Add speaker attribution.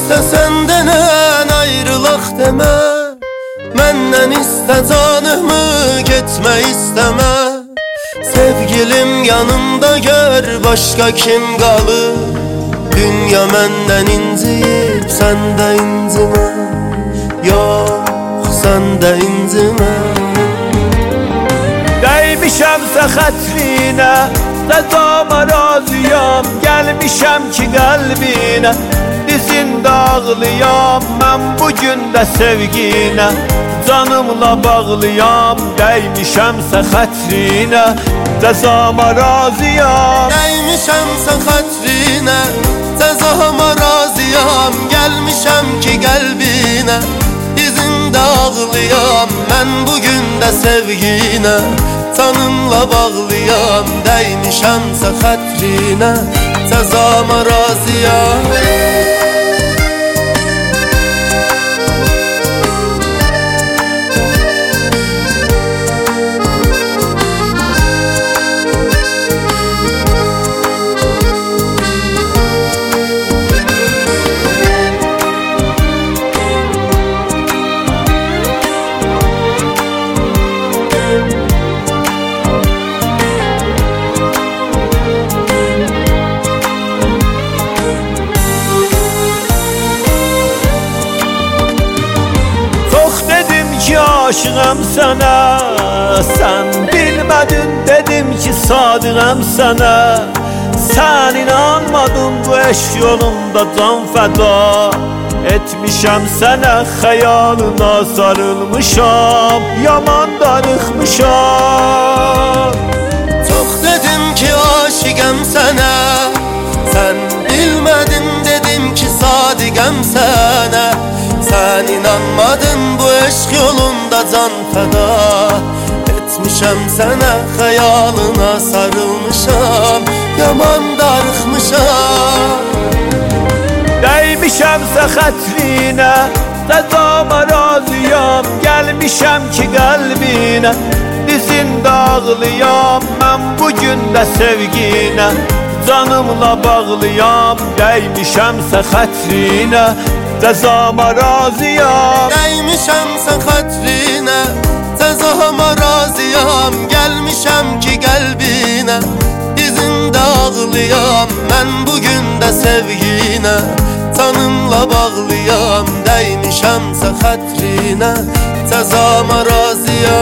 Speaker 1: İstəsən denən ayrılaq demə, məndən istə canımı getmə istəmə. Sevgilim yanımda gör başqa kim qalır, dünya məndən inciyib sən də incimə, yox sən də incimə.
Speaker 2: Dəymişəmsə xətrinə, cəzama razıyam, gəlmişəm ki qəlbinə, dizində ağlıyam, mən bugün də sevginə, canımla bağlıyam. Dəymişəmsə xətrinə, cəzama razıyam.
Speaker 1: Dəymişəmsə xətrinə, cəzama razıyam, gəlmişəm ki qəlbinə, dizində ağlıyam, mən bugün də sevginə, canımla bağlıyam. Dəymişəmsə xətrinə, cəzama razıyam.
Speaker 2: Aşığım sənə, sən bilmədin, dedim ki sadıqam sənə. Sən inanmadın, bu eşq yolunda can fəda etmişəm sənə, xəyalına sarılmışam, yaman darıxmışam.
Speaker 1: Çox dedim ki aşığım sənə, sən bilmədin, dedim ki sadıqam sənə. Sən inanmadın, bu eşq yolunda can fəda etmişəm sənə, xəyalına sarılmışam, yaman darıxmışam.
Speaker 2: Dəymişəmsə xətrinə, cəzama razıyam, gəlmişəm ki qəlbinə, dizində ağlıyam, mən bugün də sevginə, canımla bağlıyam. Dəymişəmsə xətrinə, cəzama razıyam.
Speaker 1: Dəymişəmsə xətrinə, cəzama razıyam, gəlmişəm ki qəlbinə, dizində ağlıyam, mən bugün də sevginə, canımla bağlıyam. Dəymişəmsə xətrinə, cəzama razıyam.